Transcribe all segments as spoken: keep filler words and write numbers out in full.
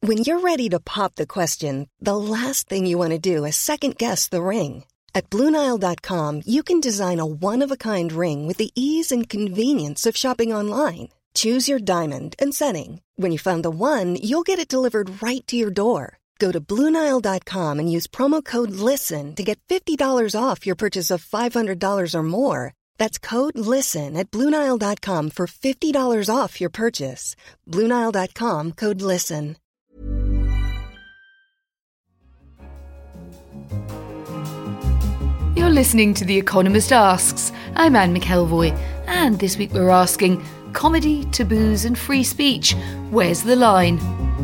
When you're ready to pop the question, the last thing you want to do is second-guess the ring. At Blue Nile dot com, you can design a one-of-a-kind ring with the ease and convenience of shopping online. Choose your diamond and setting. When you find the one, you'll get it delivered right to your door. Go to Blue Nile dot com and use promo code LISTEN to get fifty dollars off your purchase of five hundred dollars or more. That's code LISTEN at Blue Nile dot com for fifty dollars off your purchase. Blue Nile dot com, code LISTEN. You're listening to The Economist Asks. I'm Anne McElvoy, and this week we're asking, comedy, taboos and free speech, where's the line?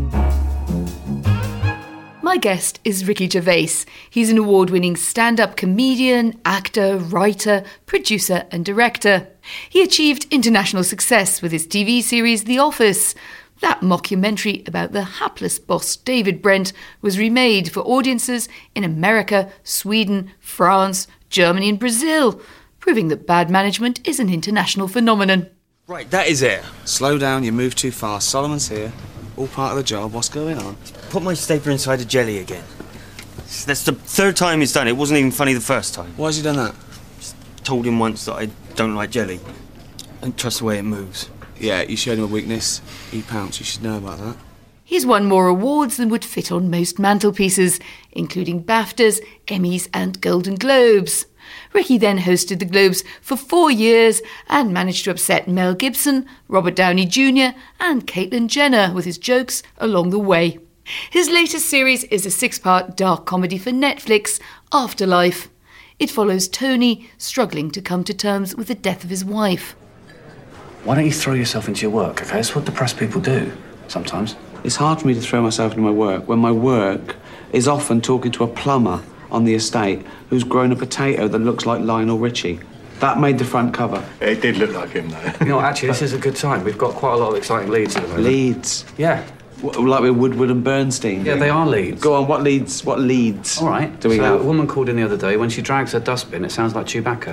My guest is Ricky Gervais. He's an award-winning stand-up comedian, actor, writer, producer and director. He achieved international success with his T V series The Office. That mockumentary about the hapless boss David Brent was remade for audiences in America, Sweden, France, Germany and Brazil, proving that bad management is an international phenomenon. Right, that is it. Slow down, you move too fast. Solomon's here. All part of the job. What's going on? Put my stapler inside a jelly again. That's the third time he's done it. It wasn't even funny the first time. Why has he done that? Just told him once that I don't like jelly. I don't trust the way it moves. Yeah, you showed him a weakness. He pounced. You should know about that. He's won more awards than would fit on most mantelpieces, including BAFTAs, Emmys and Golden Globes. Ricky then hosted the Globes for four years and managed to upset Mel Gibson, Robert Downey Junior and Caitlyn Jenner with his jokes along the way. His latest series is a six-part dark comedy for Netflix, Afterlife. It follows Tony struggling to come to terms with the death of his wife. Why don't you throw yourself into your work, okay? That's what depressed people do, sometimes. It's hard for me to throw myself into my work when my work is often talking to a plumber on the estate who's grown a potato that looks like Lionel Richie. That made the front cover. It did look like him, though. You know, actually, this is a good time. We've got quite a lot of exciting leads at the moment. Leads? Yeah. W- like with Woodward and Bernstein? Yeah, they are leads. Go on, what leads? What leads? All right. Do we so have? A woman called in the other day. When she drags her dustbin, it sounds like Chewbacca.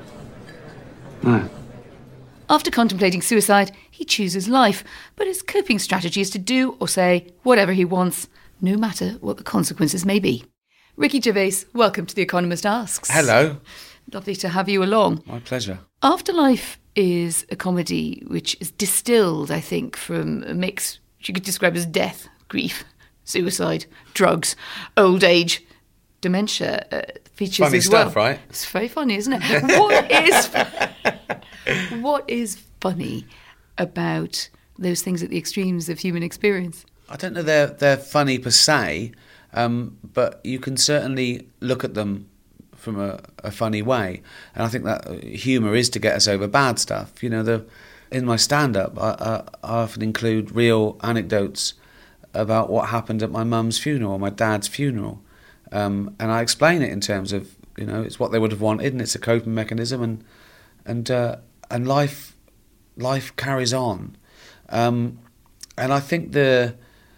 No. After contemplating suicide, he chooses life, but his coping strategy is to do or say whatever he wants, no matter what the consequences may be. Ricky Gervais, welcome to The Economist Asks. Hello. Lovely to have you along. My pleasure. Afterlife is a comedy which is distilled, I think, from a mix which you could describe as death, grief, suicide, drugs, old age, dementia uh, features funny as well. Stuff, right? It's very funny, isn't it? What is what is funny about those things at the extremes of human experience? I don't know they're they're funny per se, um, but you can certainly look at them from a, a funny way, and I think that humour is to get us over bad stuff. You know, the in my stand-up, I, I, I often include real anecdotes about what happened at my mum's funeral or my dad's funeral. Um, and I explain it in terms of, you know, it's what they would have wanted and it's a coping mechanism and and uh, and life life carries on. Um, and I think the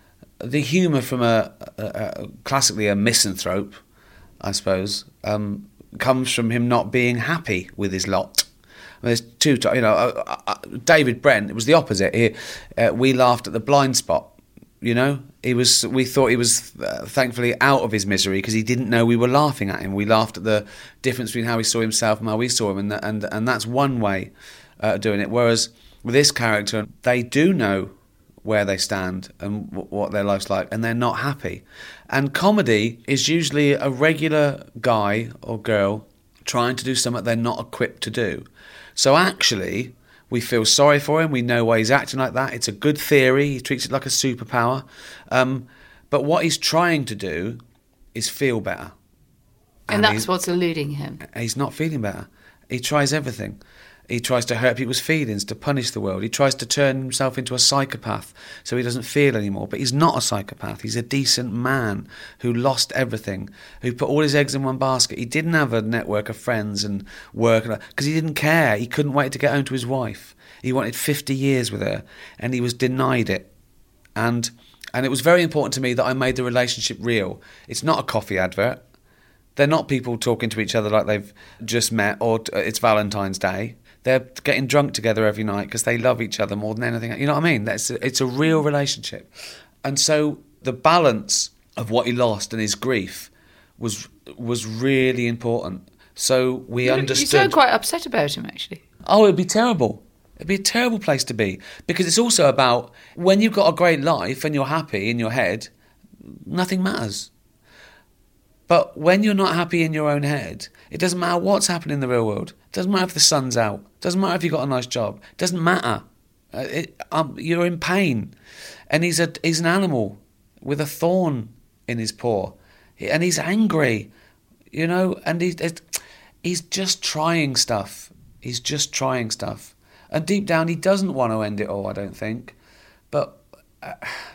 the humour from a, a, a classically a misanthrope, I suppose, um, comes from him not being happy with his lot. I mean, there's two, you know, uh, uh, David Brent, it was the opposite. He, uh, we laughed at the blind spot. You know, he was. We thought he was uh, thankfully out of his misery because he didn't know we were laughing at him. We laughed at the difference between how he saw himself and how we saw him, and that, and and that's one way uh, of doing it. Whereas with this character, they do know where they stand and w- what their life's like, and they're not happy. And comedy is usually a regular guy or girl trying to do something they're not equipped to do. So actually, we feel sorry for him. We know why he's acting like that. It's a good theory. He treats it like a superpower. Um, but what he's trying to do is feel better. And, and that's what's eluding him. He's not feeling better. He tries everything. He tries to hurt people's feelings, to punish the world. He tries to turn himself into a psychopath so he doesn't feel anymore. But he's not a psychopath. He's a decent man who lost everything, who put all his eggs in one basket. He didn't have a network of friends and work because he didn't care. He couldn't wait to get home to his wife. He wanted fifty years with her and he was denied it. And and it was very important to me that I made the relationship real. It's not a coffee advert. They're not people talking to each other like they've just met or it's Valentine's Day. They're getting drunk together every night because they love each other more than anything. You know what I mean? That's it's a real relationship. And so the balance of what he lost and his grief was was really important. So we you, understood. You sound quite upset about him, actually. Oh, it'd be terrible. It'd be a terrible place to be, because it's also about when you've got a great life and you're happy in your head, nothing matters. But when you're not happy in your own head, it doesn't matter what's happening in the real world. It doesn't matter if the sun's out. It doesn't matter if you've got a nice job. It doesn't matter. Uh, it, um, you're in pain. And he's a he's an animal with a thorn in his paw. And he's angry, you know, and he, he's just trying stuff. He's just trying stuff. And deep down, he doesn't want to end it all, I don't think. But uh,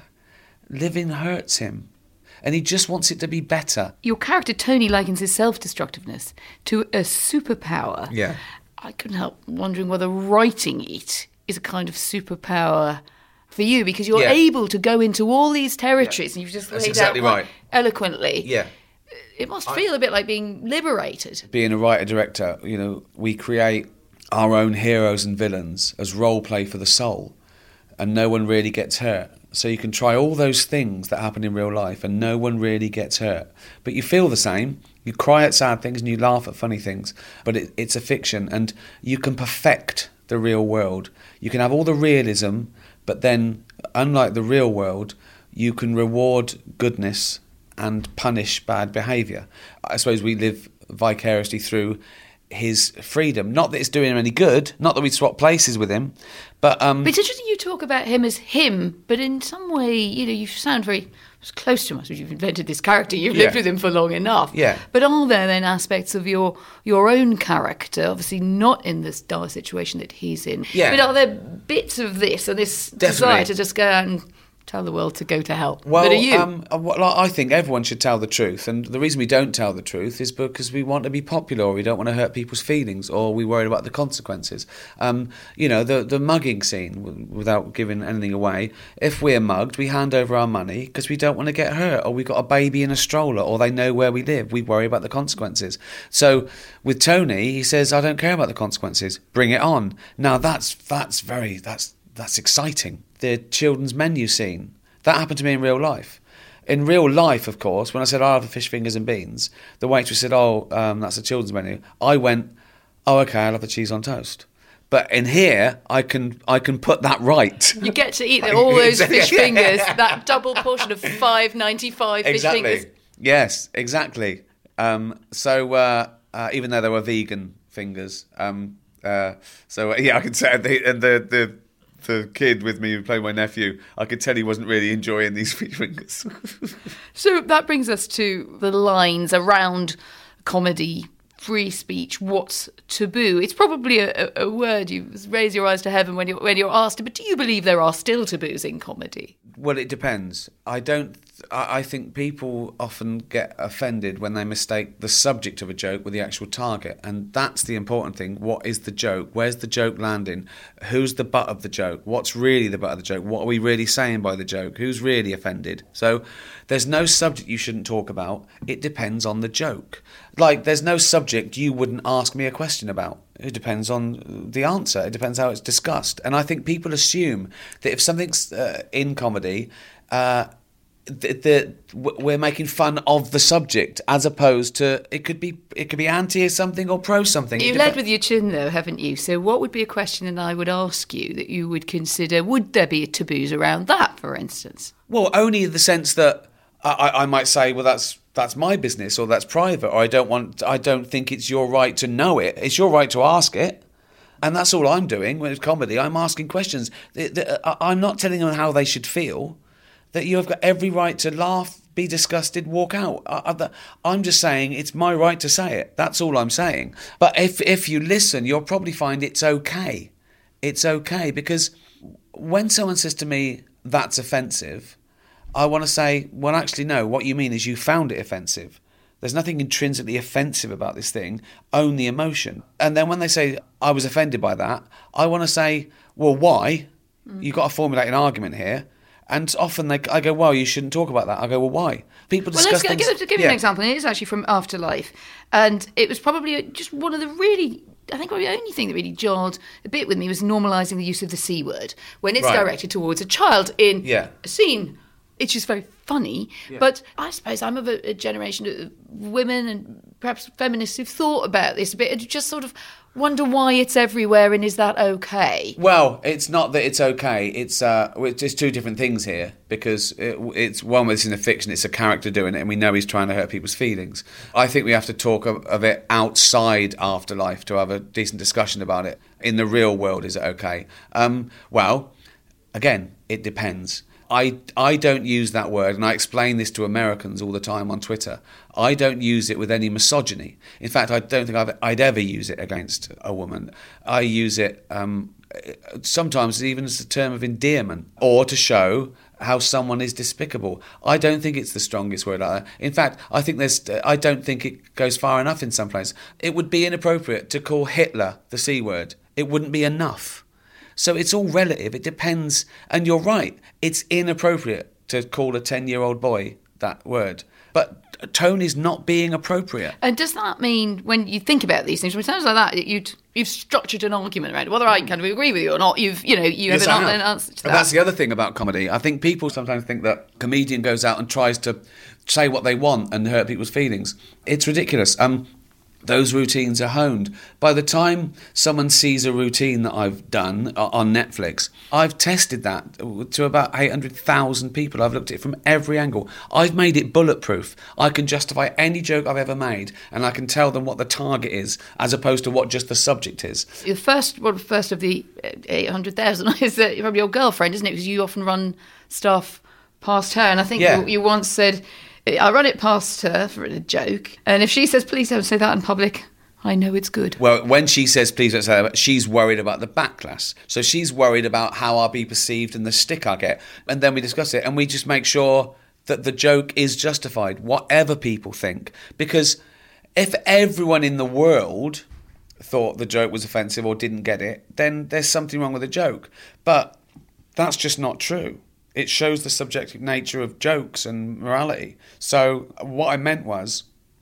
living hurts him. And he just wants it to be better. Your character, Tony, likens his self-destructiveness to a superpower. Yeah. I couldn't help wondering whether writing it is a kind of superpower for you, because you're yeah. able to go into all these territories, yeah. and you've just That's laid exactly out right. eloquently. Yeah. It must feel I, a bit like being liberated. Being a writer-director, you know, we create our own heroes and villains as role play for the soul, and no one really gets hurt. So you can try all those things that happen in real life and no one really gets hurt. But you feel the same. You cry at sad things and you laugh at funny things. But it, it's a fiction, and you can perfect the real world. You can have all the realism, but then, unlike the real world, you can reward goodness and punish bad behaviour. I suppose we live vicariously through his freedom. Not that it's doing him any good, not that we swap places with him, but... Um, but it's interesting you talk about him as him, but in some way, you know, you sound very close to him. I suppose you've invented this character, you've yeah. lived with him for long enough. Yeah. But are there then aspects of your your own character, obviously not in this dire situation that he's in, yeah. but are there bits of this and this Definitely. desire to just go out and tell the world to go to hell? Well, but are you? Um, well, I think everyone should tell the truth, and the reason we don't tell the truth is because we want to be popular, or we don't want to hurt people's feelings, or we worry about the consequences. Um, you know, the the mugging scene, w- without giving anything away, if we're mugged, we hand over our money because we don't want to get hurt, or we've got a baby in a stroller, or they know where we live. We worry about the consequences. So with Tony, he says, I don't care about the consequences. Bring it on. Now, that's that's very... that's That's exciting. The children's menu scene. That happened to me in real life. In real life, of course, when I said, I'll have a fish fingers and beans, the waitress said, oh, um, that's a children's menu. I went, oh, OK, I'll have the cheese on toast. But in here, I can I can put that right. You get to eat all those fish fingers, that double portion of five ninety-five fish exactly. fingers. Yes, exactly. Um, so uh, uh, even though they were vegan fingers, um, uh, so uh, yeah, I can say the and the the. The kid with me who played my nephew, I could tell he wasn't really enjoying these fish fingers. So that brings us to the lines around comedy, free speech, what's taboo. It's probably a, a word you raise your eyes to heaven when you're, when you're asked, but do you believe there are still taboos in comedy? Well, it depends. I don't... I think people often get offended when they mistake the subject of a joke with the actual target, and that's the important thing. What is the joke? Where's the joke landing? Who's the butt of the joke? What's really the butt of the joke? What are we really saying by the joke? Who's really offended? So there's no subject you shouldn't talk about. It depends on the joke. Like, there's no subject you wouldn't ask me a question about. It depends on the answer. It depends how it's discussed. And I think people assume that if something's uh, in comedy... Uh, The, the, we're making fun of the subject, as opposed to it could be it could be anti something or pro something. You led with your chin, though, haven't you? So what would be a question that I would ask you that you would consider? Would there be taboos around that, for instance? Well, only in the sense that I, I might say, well, that's that's my business, or that's private, or I don't want, I don't think it's your right to know it. It's your right to ask it. And that's all I'm doing with comedy. I'm asking questions. I'm not telling them how they should feel. That you have got every right to laugh, be disgusted, walk out. I'm just saying it's my right to say it. That's all I'm saying. But if if you listen, you'll probably find it's okay. It's okay, because when someone says to me, that's offensive, I want to say, well, actually, no, what you mean is you found it offensive. There's nothing intrinsically offensive about this thing, own the emotion. And then when they say, I was offended by that, I want to say, well, why? Mm. You've got to formulate an argument here. And often they, I go, well, you shouldn't talk about that. I go, well, why? People discuss well, let's things... Give, give you yeah. an example. And it is actually from Afterlife. And it was probably just one of the really... I think probably the only thing that really jarred a bit with me was normalising the use of the C word when it's right. directed towards a child in yeah. a scene it's just very funny. Yeah. But I suppose I'm of a, a generation of women and perhaps feminists who've thought about this a bit and just sort of wonder why it's everywhere and is that okay? Well, it's not that it's okay. It's uh, it's two different things here because it, it's one where it's in a fiction, it's a character doing it and we know he's trying to hurt people's feelings. I think we have to talk of, of it outside Afterlife to have a decent discussion about it. In the real world, is it okay? Um, well, again, it depends. I, I don't use that word, and I explain this to Americans all the time on Twitter. I don't use it with any misogyny. In fact, I don't think I've, I'd ever use it against a woman. I use it um, sometimes even as a term of endearment or to show how someone is despicable. I don't think it's the strongest word. In fact, I think there's. I don't think it goes far enough in some places. It would be inappropriate to call Hitler the C word. It wouldn't be enough. So it's all relative. It depends. And you're right. It's inappropriate to call a ten-year-old boy that word. But tone is not being appropriate. And does that mean, when you think about these things, when it sounds like that, you'd, you've structured an argument around it, whether I kind of agree with you or not, you've, you know, you yes, have an, have. an answer to that. And that's the other thing about comedy. I think people sometimes think that a comedian goes out and tries to say what they want and hurt people's feelings. It's ridiculous. Um... Those routines are honed. By the time someone sees a routine that I've done on Netflix, I've tested that to about eight hundred thousand people. I've looked at it from every angle. I've made it bulletproof. I can justify any joke I've ever made, and I can tell them what the target is, as opposed to what just the subject is. The first, well, first of the eight hundred thousand is uh, probably your girlfriend, isn't it? Because you often run stuff past her, and I think yeah. you, you once said, I run it past her for a joke, and if she says, please don't say that in public, I know it's good. Well, when she says, please don't say that, she's worried about the backlash. So she's worried about how I'll be perceived and the stick I get. And then we discuss it, and we just make sure that the joke is justified, whatever people think. Because if everyone in the world thought the joke was offensive or didn't get it, then there's something wrong with the joke. But that's just not true. It shows the subjective nature of jokes and morality. So what I meant was,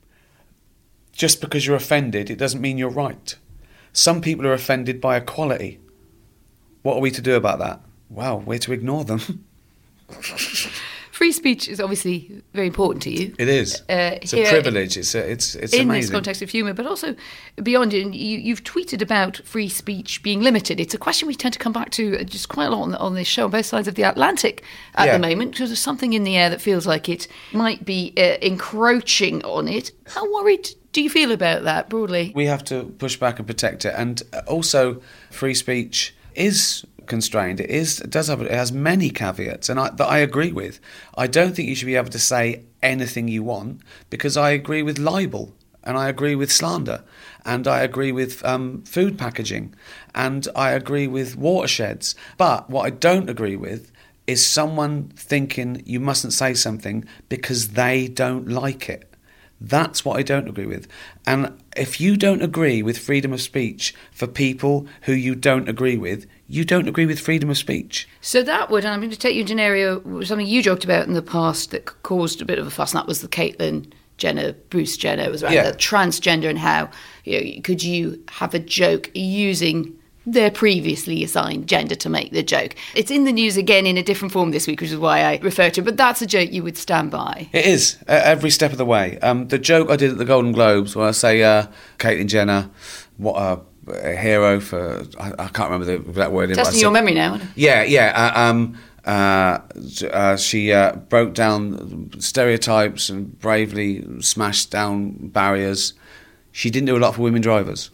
just because you're offended, it doesn't mean you're right. Some people are offended by equality. What are we to do about that? Well, we're to ignore them. Free speech is obviously very important to you. It is. Uh, it's a privilege. It's a, it's it's in amazing. This context of humour, but also beyond it. You, you've tweeted about free speech being limited. It's a question we tend to come back to just quite a lot on, on this show, on both sides of the Atlantic at yeah. the moment, because there's something in the air that feels like it might be uh, encroaching on it. How worried do you feel about that broadly? We have to push back and protect it, and also free speech is constrained. It is. It does have. It has many caveats, and I, that I agree with. I don't think you should be able to say anything you want, because I agree with libel, and I agree with slander, and I agree with um, food packaging, and I agree with watersheds. But what I don't agree with is someone thinking you mustn't say something because they don't like it. That's what I don't agree with. And if you don't agree with freedom of speech for people who you don't agree with, you don't agree with freedom of speech. So that would, and I'm going to take you into an area, something you joked about in the past that caused a bit of a fuss, and that was the Caitlyn Jenner, Bruce Jenner. It was around yeah. the transgender and how, you know, could you have a joke using their previously assigned gender to make the joke. It's in the news again in a different form this week, which is why I refer to it, but that's a joke you would stand by. It is, uh, every step of the way. Um, the joke I did at the Golden Globes, where I say uh, Caitlyn Jenner, what a, a hero for, I, I can't remember the, that word. Testing your memory now. Yeah, yeah. Uh, um, uh, uh, she uh, broke down stereotypes and bravely smashed down barriers. She didn't do a lot for women drivers.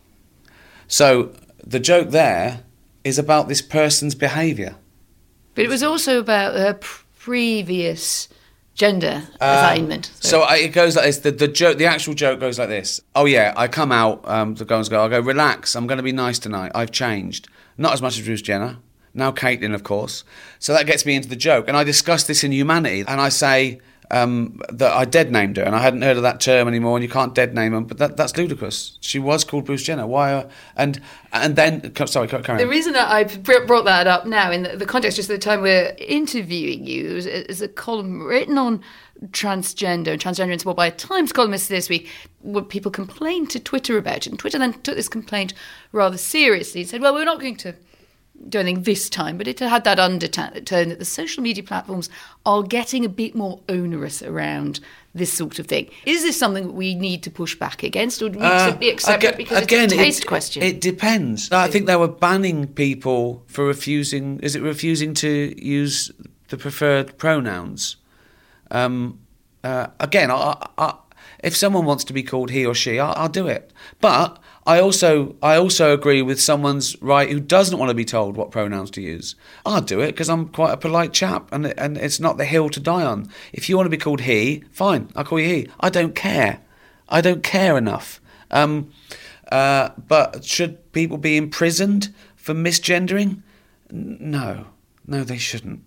So the joke there is about this person's behaviour. But it was also about her pr- previous gender uh, assignment. So, so I, it goes like this. The, the joke, the actual joke goes like this. Oh yeah, I come out um, to go and go. I go, relax. I'm going to be nice tonight. I've changed. Not as much as Bruce Jenner. Now Caitlyn, of course. So that gets me into the joke, and I discuss this in Humanity, and I say um, that I dead named her, and I hadn't heard of that term anymore. And you can't dead name them, but that, that's ludicrous. She was called Bruce Jenner. Why? Are, and and then sorry, carry on. The reason that I brought that up now in the, the context, just at the time we're interviewing you, is, is a column written on transgender and transgender in sport by a Times columnist this week, where people complained to Twitter about it, and Twitter then took this complaint rather seriously and said, well, we're not going to do anything this time, but it had that undertone that the social media platforms are getting a bit more onerous around this sort of thing. Is this something that we need to push back against, or do we uh, simply accept again, it because again, it's a taste it, question? It depends. I think they were banning people for refusing, is it refusing to use the preferred pronouns? Um, uh, again, I, I, if someone wants to be called he or she, I, I'll do it. But I also I also agree with someone's right who doesn't want to be told what pronouns to use. I'll do it because I'm quite a polite chap, and and it's not the hill to die on. If you want to be called he, fine, I'll call you he. I don't care. I don't care enough. Um, uh, but should people be imprisoned for misgendering? No. No, they shouldn't.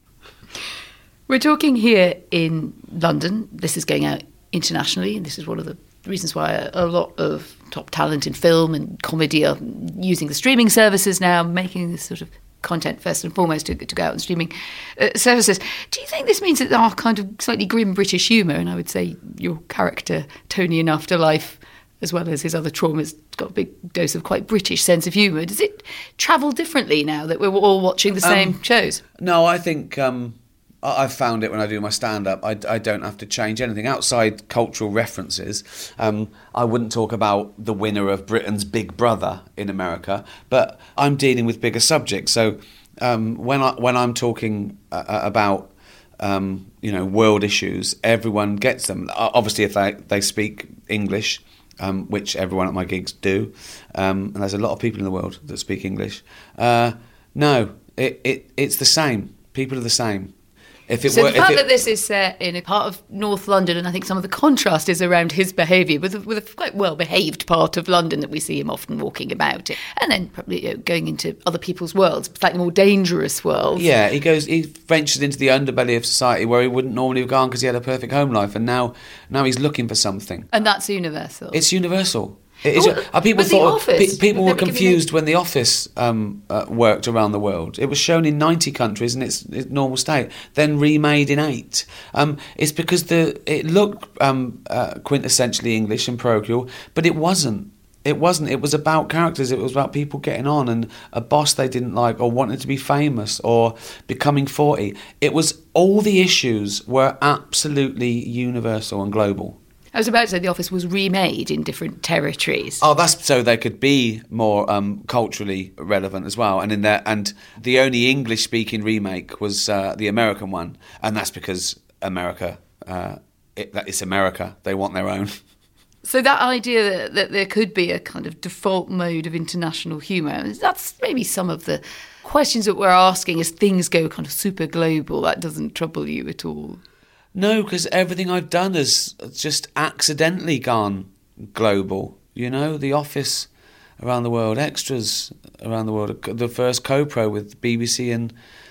We're talking here in London. This is going out internationally, and this is one of the reasons why a lot of top talent in film and comedy are using the streaming services now, making this sort of content first and foremost to, to go out on streaming uh, services. Do you think this means that our kind of slightly grim British humour, and I would say your character, Tony in Afterlife, as well as his other traumas, got a big dose of quite British sense of humour. Does it travel differently now that we're all watching the same um, shows? No, I think... Um I've found it when I do my stand-up, I, I don't have to change anything. Outside cultural references, um, I wouldn't talk about the winner of Britain's Big Brother in America, but I'm dealing with bigger subjects. So um, when, I, when I'm talking uh, about um, you know, world issues, everyone gets them. Obviously, if they, they speak English, um, which everyone at my gigs do, um, and there's a lot of people in the world that speak English, uh, no, it, it it's the same. People are the same. If it so were, the fact if it, that this is set in a part of North London, and I think some of the contrast is around his behaviour with, with a quite well-behaved part of London that we see him often walking about, and then probably you know, going into other people's worlds, slightly more dangerous worlds. Yeah, he goes, he ventures into the underbelly of society where he wouldn't normally have gone because he had a perfect home life, and now, now he's looking for something. And that's universal. It's universal. It is, well, uh, people but thought The Office, pe- people were they were confused a... when The Office um, uh, worked around the world. It was shown in ninety countries in its, its normal state, then remade in eight. Um, it's because the it looked um, uh, quintessentially English and parochial, but it wasn't. It wasn't. It was about characters. It was about people getting on and a boss they didn't like, or wanting to be famous, or becoming forty. It was all the issues were absolutely universal and global. I was about to say The Office was remade in different territories. Oh, that's so they could be more um, culturally relevant as well. And in there, and the only English-speaking remake was uh, the American one, and that's because America, uh, it, it's America. They want their own. So that idea that, that there could be a kind of default mode of international humour, that's maybe some of the questions that we're asking as things go kind of super global. That doesn't trouble you at all? No, because everything I've done has just accidentally gone global. You know, The Office around the world, Extras around the world, the first co-pro with B B C and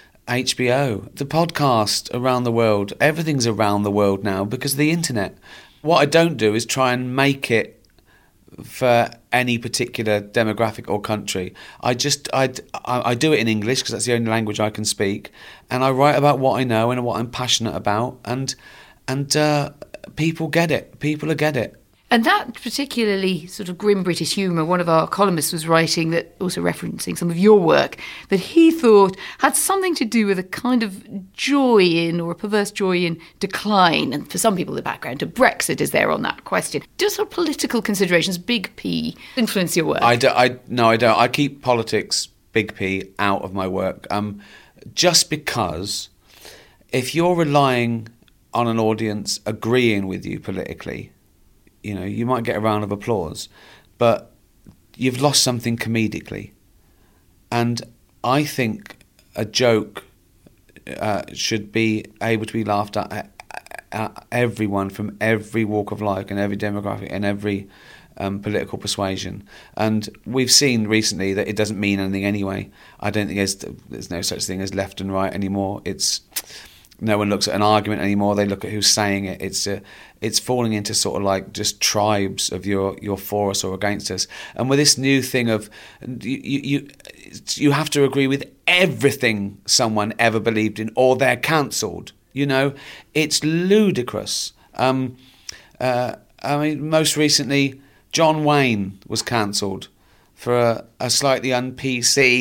H B O, the podcast around the world. Everything's around the world now because of the internet. What I don't do is try and make it for any particular demographic or country. I just I, I, I do it in English because that's the only language I can speak, and I write about what I know and what I'm passionate about, and and uh, people get it. People get it. And that particularly sort of grim British humour, one of our columnists was writing, that also referencing some of your work, that he thought had something to do with a kind of joy in, or a perverse joy in, decline. And for some people, the background to Brexit is there on that question. Do sort of political considerations, big P, influence your work? I, do, I No, I don't. I keep politics, big P, out of my work. Um, just because if you're relying on an audience agreeing with you politically, you know, you might get a round of applause, but you've lost something comedically. And I think a joke uh, should be able to be laughed at, at, at everyone from every walk of life and every demographic and every um, political persuasion. And we've seen recently that it doesn't mean anything anyway. I don't think there's, there's no such thing as left and right anymore. It's... No one looks at an argument anymore. They look at who's saying it. It's uh, it's falling into sort of like just tribes of you're you're for us or against us. And with this new thing of you you you have to agree with everything someone ever believed in, or they're cancelled. You know, it's ludicrous. Um, uh, I mean, most recently, John Wayne was cancelled for a, a slightly un-P C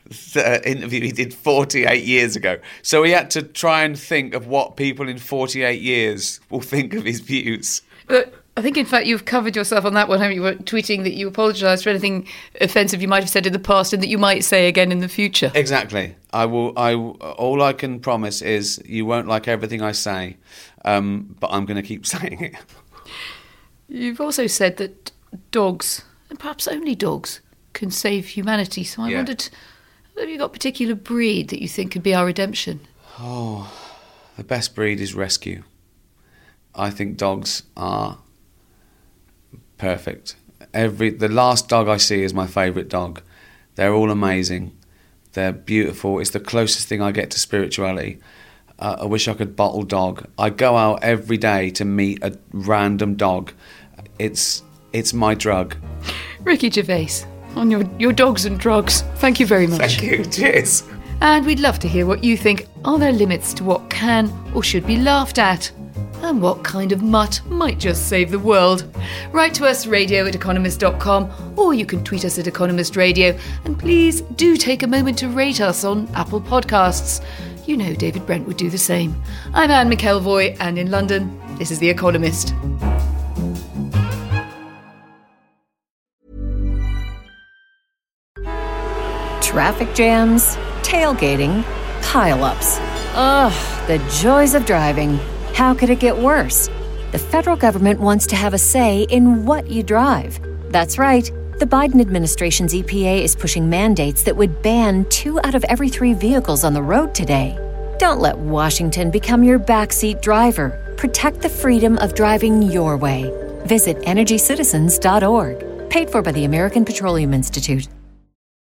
uh, interview he did forty-eight years ago. So he had to try and think of what people in forty-eight years will think of his views. But I think, in fact, you've covered yourself on that one, haven't you? You were tweeting that you apologise for anything offensive you might have said in the past and that you might say again in the future. Exactly. I will. I all I can promise is you won't like everything I say, um, but I'm going to keep saying it. You've also said that dogs, and perhaps only dogs, can save humanity. So I Yeah. wondered, have you got a particular breed that you think could be our redemption? Oh, the best breed is rescue. I think dogs are perfect. Every the last dog I see is my favourite dog. They're all amazing. They're beautiful. It's the closest thing I get to spirituality. Uh, I wish I could bottle dog. I go out every day to meet a random dog. It's it's my drug. Ricky Gervais, on your, your dogs and drugs. Thank you very much. Thank you. Cheers. And we'd love to hear what you think. Are there limits to what can or should be laughed at? And what kind of mutt might just save the world? Write to us, radio at economist dot com, or you can tweet us at Economist Radio. And please do take a moment to rate us on Apple Podcasts. You know David Brent would do the same. I'm Anne McElvoy, and in London, this is The Economist. Traffic jams, tailgating, pile-ups. Ugh, the joys of driving. How could it get worse? The federal government wants to have a say in what you drive. That's right. The Biden administration's E P A is pushing mandates that would ban two out of every three vehicles on the road today. Don't let Washington become your backseat driver. Protect the freedom of driving your way. Visit energy citizens dot org. Paid for by the American Petroleum Institute.